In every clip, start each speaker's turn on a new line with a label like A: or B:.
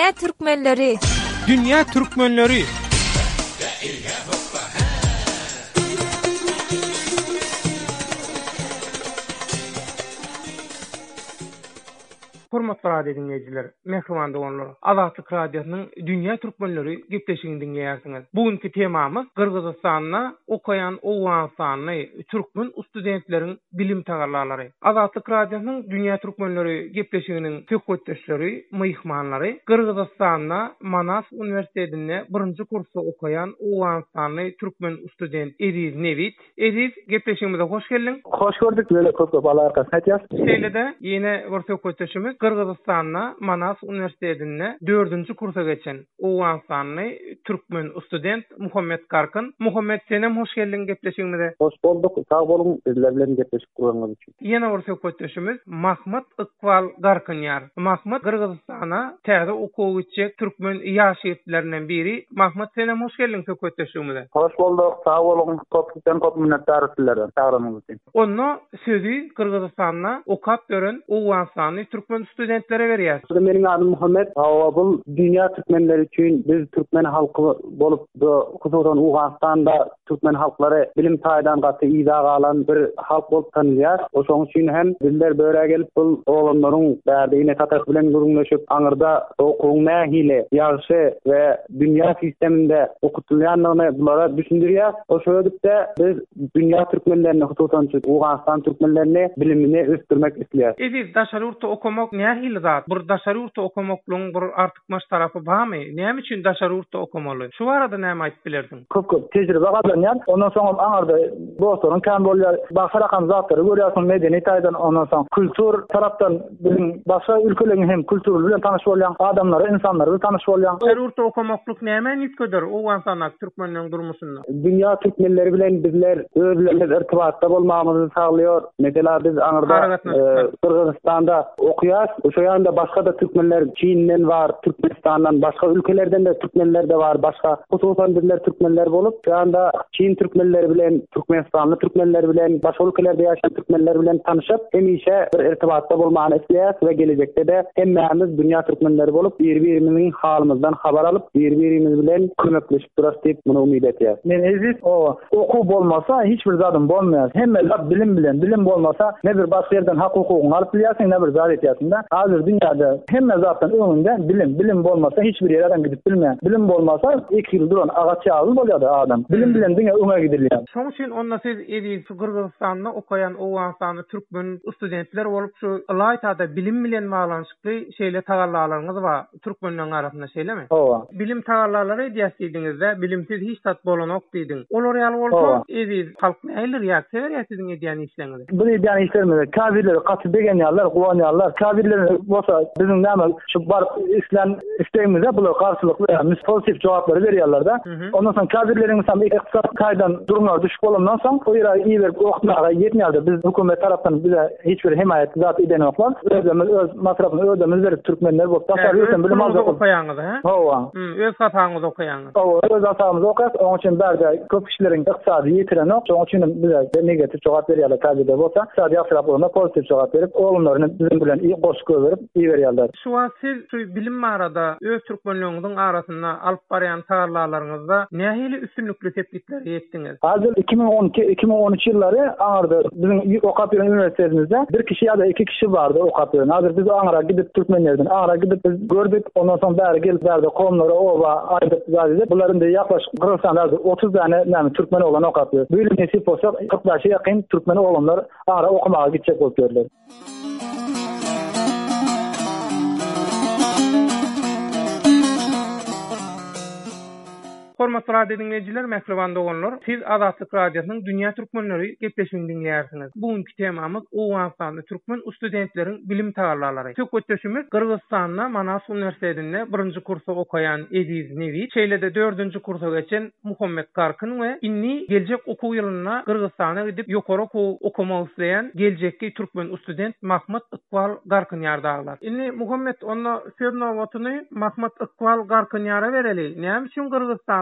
A: Dünya Türkmenleri.
B: Dünya Türkmenleri. Hormatly radio dinleyijiler, mehriban doganlar. Azatlyk radiosynyň Dünya Türkmenleri gepleşigini dinleýärsiňiz. Bugünkü temamyz Kırgızstanda okayan owan sany türkmen studentleriň bilim tagarlalary. Azatlyk radiosynyň Dünya Türkmenleri gepleşiginiň söhbetdeşleri, myhmanlary Kırgızstanda Manas Üniversitetinde 1-nji kursda okayan owan sany türkmen student Ediz Nevit. Ediz, gepleşigimize hoş geldin.
C: Hoş gördük. Böyle köp alarka satýas.
B: Şeýlede ýene bir söhbetdeşimiz Kırgızstanda Manas Üniversitetinde 4-nji kursa geçen owan sany türkmen student Muhammed Karkın. Muhammed, senem hoş geldin gepleşigimize.
C: Hoş bulduk. Sağ bolun. Bizler bilen gepleşip durýanymyz üçin.
B: Ýene bir söhbetdeşimiz Mahmut Iqbal Garkanyar. Mahmut Kırgızstana täze okuw geçjek türkmen ýaşyrtlerinden biri. Mahmut, senem hoş geldin söhbetdeşigimize.
C: Hoş bulduk. Sağ bolun. Köp minnetdar sizlerden. Taýramyz üçin.
B: Onu sözü Kırgızstanda okap gören owan sany türkmen studentlere berýär.
C: Meniň adym Muhammed. Bu dünya türkmenleri üçin biz türkmen halky bolup hususan Owganstanda türkmen halklary bilim taýdan gaty ýyga alan bir halk bolup tanylýar. Oşoň üçin hem diller böre gelip bu oğlanlaryň bärdine tatak bilen gurulmaşyp aňyrda okuw nähile ýaşy we dünya sisteminde okutulýanlygyny bulara düşündirýär. Oşoňda biz dünya türkmenlerini hususan Owganstan türkmenlerini bilimini östürmek isleýär.
B: Ediz, daşary urta okumak nähili zat? Bir daşary urta okumaklyň bir artykmaş tarapy barmy? Näme üçin daşary urta okumaly? Şu arada näme aýdyp bilerdiň?
C: Köp tejribe gazanýar. Ondan soň aňyrda dostlaryň kam bolýar. Bahsarakan zatlary görýärsiň medeni taýdan, ondan soň kultur tarapdan bizim başga ülkeleriň hem kultury bilen tanyş bolýan adamlary, insanlary bilen tanyş bolýan.
B: Daşary urta okumaklyk näme nitkedir owan sanak türkmenliň durmuşynda?
C: Dünya türkmenleri bilen bizler özlerimiz irtibatda bolmamyzy saglaýar. Mesela biz aňyrda Kırgızstanda okuyas. Oşo ýanda başga da türkmenler Çin'den var, Türkmenistandan, başga ülkelerden de türkmenler de var. Başga hususan bizler türkmenler bolup, şu anda Çin türkmenleri bilen, Türkmenistanly türkmenler bilen, başga ülkelerde ýaşaýan türkmenler bilen tanyşyp, hemişe bir irtibatda bolmany isleýär we gelecekde de hemmemiz dünya türkmenleri bolup, bir-birimiziň halymyzdan habar alyp, bir-birimiz bilen kömekleşip duras diýip muny umyt etýär. Men ezis okuw bolmasa hiç bir zadym bolmaýar. Hemme zat bilim bilen, bilim bolmasa ne bir başga ýerden hak hukugyny alyp bilýärsiň, ne bir zat etýärsiň da. Hazır dünyada hemme zatdan öňünde bilim bolmasa hiç bir ýere gidip bilmeýär. Bilim bolmasa 2 ýyl duran agaç ýaly bolýardy adam. Bilim bilen diňe öňe gidilýär.
B: Şoň üçin onda siz Ediz Kırgızstanda okayan owan sany türkmen studentler bolup şu laýtada bilim bilen baglanşykly şeýle tagarlalaryňyz bar. Türkmenliň arasynda şeýlemi?
C: Owa.
B: Bilim tagarlalary diýýärdiňizde bilimsiz hiç tat bolanok diýdiň. Olar ýaly bolsa Ediz halk näler ýa-sewer ýa-siziň edýän işleriniz?
C: Bu edýän işlerimiz kafirleri gaty degen ýalar, gowanýarlar. Kafirler bolsa bizim näme şu bar islam isteýmizde bular garşylyk we pozitif jogaplary berýärler da. Ondan soň kafirleriň sam ykdysat taýdan durumlar düşüp bolandan soň o ýere iýer okumaga ýetmýärdi. Biz hökümet tarapdan bize hiç bir himayet zat eden oklar. Özümüz öz masrafyny ödemiz berip türkmenler bolup taşary bilim aldyk.
B: Okaýanyz, ha?
C: Owa.
B: Öz hatamyz okaýanyz.
C: Owa, öz hatamyz okas. Onuň üçin berde köp kişileriň ykdysady ýetiren ok. Onuň üçin bize negatif jogap berýärler kafirler bolsa, ykdysady ýaşyrak bolanda pozitif jogap berip, oğlumlaryny bizim bilen iyi goşuk berip iyi berýärler.
B: Şu an siz bilim arada öz türkmenliğiniň arasynda alyp barýan tagarlalaryňyzda nähili üstünlikli tepkitler ýetdiňiz?
C: Hazır 2012-2013 ýyllary aňyrda bizim okap ýeren üniversitetimizde bir kişi ýa-da 2 kişi bardy okap ýeren. Hazır biz aňyra gidip türkmenlerden aňyra gidip biz gördük. Ondan soň bäri gelip bäri komlary oba aýdyp zadyp buların da ýaklaşyk Kırgızstanda 30 tane näme türkmen olan okap ýer. Bu ýyl nesip bolsa 40 ýakyn türkmen olanlar aňyra okumaga gitjek bolup görler.
B: Hormatly radio dinleyijiler, mehriban doganlar, siz Azatlyk radiosynyň Dünya Türkmenleri gepleşigini dinleýärsiňiz. Bugünkü temamyz Owganstanda türkmen studentleriň bilim tagarlalary. Söhbetdeşimiz Kırgızstanda Manas Üniversitetinde 1-nji kursa okayan Ediz Nevit, şeýlede 4-nji kursa geçen Muhammed Karkyn we inni geljek okuw ýylyna Kırgızstana gidip ýokary okumak isleýän geljekki türkmen student Mahmut Iqbal Garkanyar daglar. Inni Muhammed onda söz nowatyny Mahmut Iqbal Garkanyara bereli. Näme üçin Kırgızstan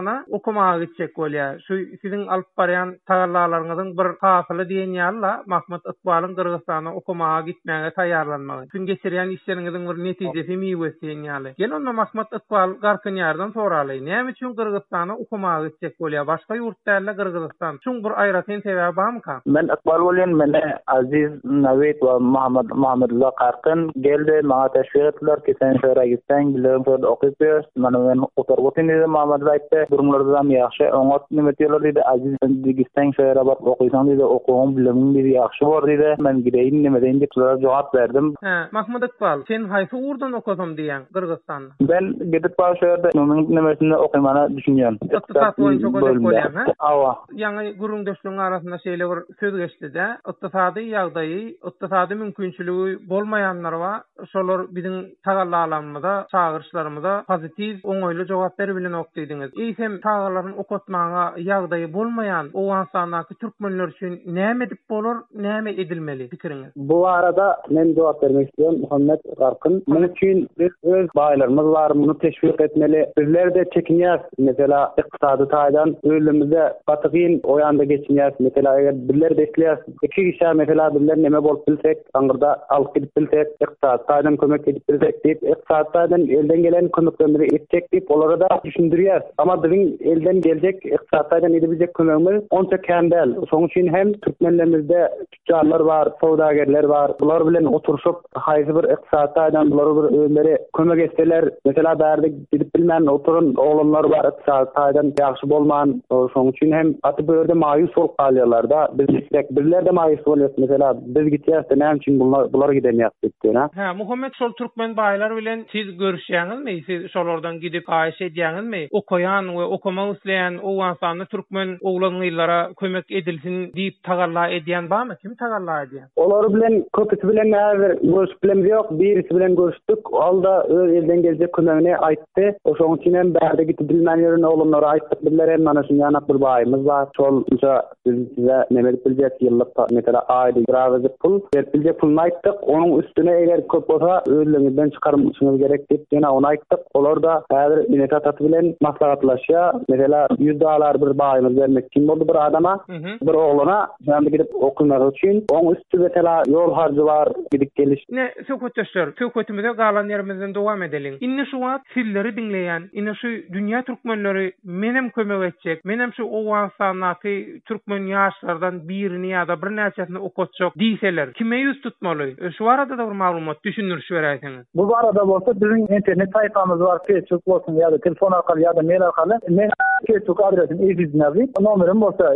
B: Kırgızstana okumaga gitjek bolýar. Şu siziň alyp barýan taýýarlalaryňyzyň bir hasyly diýen ýaly Mahmud Iqbalyň Kırgızstana okumaga gitmäge taýýarlanmagy. Gün geçirýän işleriňiziň bir netijesi miwesi diýen ýaly. Gel onda Mahmud Iqbal Garkynýardan soraly. Näme üçin Kırgızstana okumaga gitjek bolýar? Başga ýurtlarda Kırgızstan. Şuň bir aýratyn sebäbi barmy ka?
C: Men Iqbal bolýan, mene Aziz Nawit we Muhammadullah Garkyn geldi, maňa teşwik etdiler ki sen şeýle gitsen, bilen okupýar. Mana men oturgutin dedi Muhammadullah aýtdy. Durumlardan ýaxşy, oňat nime diýerler dedi. Aziz gitsen şeýle bar okuýsan dedi, okugyň bilegiň bir ýaxşy bar dedi. Men gideýin nime deýin diýip jogap berdim.
B: Mahmud Iqbal, sen haýsy urdan okudum diýen Kırgızstanda?
C: Ben gidip başlaýarda mümkin nimesinde okymana düşünýän.
B: Iqtisat boýunça okuyjak bolýan, ha?
C: Awa.
B: Ýa-ni gurundaşlygyň arasynda şeýle bir söz geçdi-de, ykdysady ýagdaýy, ykdysady mümkinçiligi bolmaýanlar bar. Şolar biziň tagallarymyzda, çağırışlarymyzda pozitiv, oňoýly jogaplar bilen okuydyňyz. Eýsem tagallaryň okutmaga ýagdaýy bolmaýan Owganstanyňky türkmenler üçin näme edip bolar, näme edilmeli pikiriňiz? Bu arada men jogap bermek istiyorum. Muhammed Garkyn, men üçin biz öz baýlarymyz bar, muny teşwik etmeli. Bizler de çekinýär, mesela ykdysady taýdan ölümizde batygyn oýanda geçinýär. Mesela eger bizler beklýär, iki kişi mesela bizler näme bolup bilsek, aňyrda alyp gidip bilsek, ykdysady taýdan kömek edip bilsek diýip, ykdysady taýdan elden gelen kömekleri etjek diýip olara da düşündirýär. Ama biziň elden geljek ykdysady taýdan edibiljek kömegimiz onça kändäl. Şoň üçin hem türkmenlerimizde tüccarlar bar, sowdagerler bar. Bular bilen oturuşup haýsy bir ykdysady taýdan bular bir özleri kömek etseler, mesela bärde gidip bilmän oturun oglanlar bar, ykdysady taýdan ýaxşy bolman. Şoň üçin hem aty börde maýus bolup galýarlar da. Bizler de maýus bolýar. Mesela biz gitýärse näme üçin bular gidemýär diýip. Ha, Muhammed şol türkmen baýlar bilen siz görüşýäňizmi? Siz şolardan gidip aýş edýäňizmi? Okuyan we okumak isleýän Owganstanyň türkmen oglanylara kömek edilsin diýip tagalla edýän barmy? Kim tagalla edýän? Olar bilen köpüsi bilen näzir görüşüp bilen ýok, birisi bilen görüşdük. Alda öz elden geljek kömegini aýtdy. Oşoň üçin hem bärde gidip bilmän ýerden oglanlara aýtdyk. Bizler hem mana şu ýanak bir baýymyz bar. Şolça biz size näme biljek ýyllyk mesela aýdy grawzy pul, biljek pulny aýtdyk. Onuň üstüne eger köp bolsa özlüňizden çykarmyşyňyz gerek diýip ýene onu aýtdyk. Olar da häzir inetatat bilen maslahatlaşýar. Mesela $100 bir baýymyz bermek için boldy bir adama, bir oglana ýa-da gidip okumak üçin. Oň üstü mesela ýol harjy bar, gidip geliş. Ne söhbetdeşler, söhbetimize galan ýerimizden dowam edeliň. Inne şu wagt silleri dinleýän, inne şu dünýä türkmenleri menem kömek etjek, menem şu Owganstanyňky türkmen ýaşlardan birini ýa-da bir näçesini okutjak diýseler, kime ýüz tutmaly? Şu arada da bir maglumat düşünürüş berýärsiňiz. Bu arada bolsa biziň internet saýtymyz bar, Facebook bolsun ýa-da telefon arkaly ýa-da mail arkaly. Men Facebook adresim Eziznavi, nomerim bolsa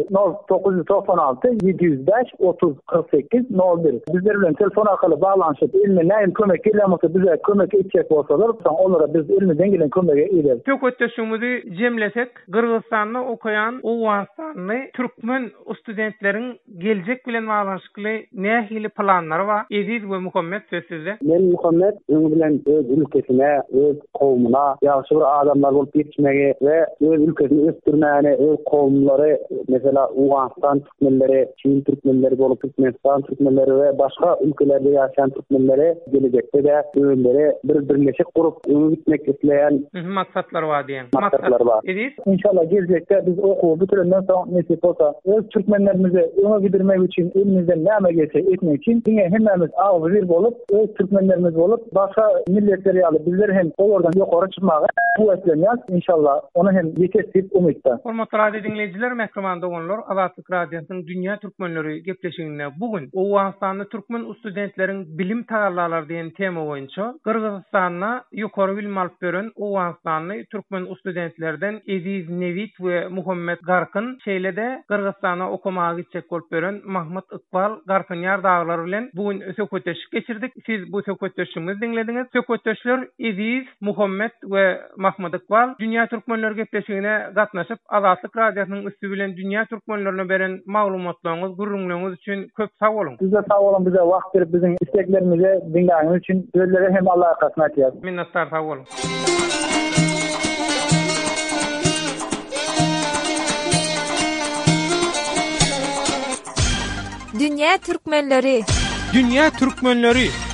B: 0996 705 30 48 01. Bizler bilen telefon arkaly baglanyşyp ilmi näme kömek edýärmiňse bize kömek etjek bolsalar, onlara biz ilmiden gelen kömegi ederiz. Tökötdeşimizi jemlesek, Kırgızstanda okuyan Owganstanyň türkmen studentleriň geljek bilen baglanyşykly nähili planlary bar? Eziz we Muhammed sözsüzde. Men Muhammed öňü bilen öz ülkesine, öz kowmuna ýaxşy bir adamlar bolup ýetişmegi we öz ülkesini ösdürmäni, öz kowmlary, mesela Owganstan türkmenleri, Çin türkmenleri bolup Türkmenistan türkmenleri we başga ülkelerde ýaşaýan türkmenleri gelecekde de öňleri birleşik gurup öňe gitmek isleýän maksatlar bar diýen. Maksatlar bar. İnşallah gelecekde biz okuw bitirenden soň nesip bolsa öz türkmenlerimizi öňe gidirmek üçin elimizden näme gelse etmek üçin diňe hemmemiz agzir bolup öz türkmenlerimiz bolup başga milletleri alyp bizler hem olardan ýokary çykmagy guwetlenýär. İnşallah onu hem ýetirip umytda. Hormatly radio dinleyijiler, Mehriman doganlar, Azatlyk radiosynyň dünýä türkmenleri gepleşigine bugün Owganstanyň türkmen studentleriň bilim tagallalary diýen tema boýunça Kırgızstanyna ýokary bilim alyp beren Owganstanyň türkmen studentlerden Eziz Nawit we Muhammed Garkyn şeýlede Kırgızstana okumaga gitjek bolup beren Mahmud Iqbal Garkynýar daglary bilen bugün söhbetdeşik geçirdik. Siz bu söhbetdeşimizi dinlediňiz. Söhbetdeşler Eziz, Muhammed we Mahmud Iqbal dünýä türkmenleri gepleşigine gatnaşyp Azatlyk radiosynyň üstü bilen dünýä türkmenlerine beren maglumatlaryňyz, gurrunlygyňyz üçin köp sag bolun. Siz de sag bolun, bize wagt berip biziň isteklerimizi dinleýäňiz üçin sizlere hem Allaha rahmet ýa. Minnetdar, sag bolun.
A: Dünya Türkmenleri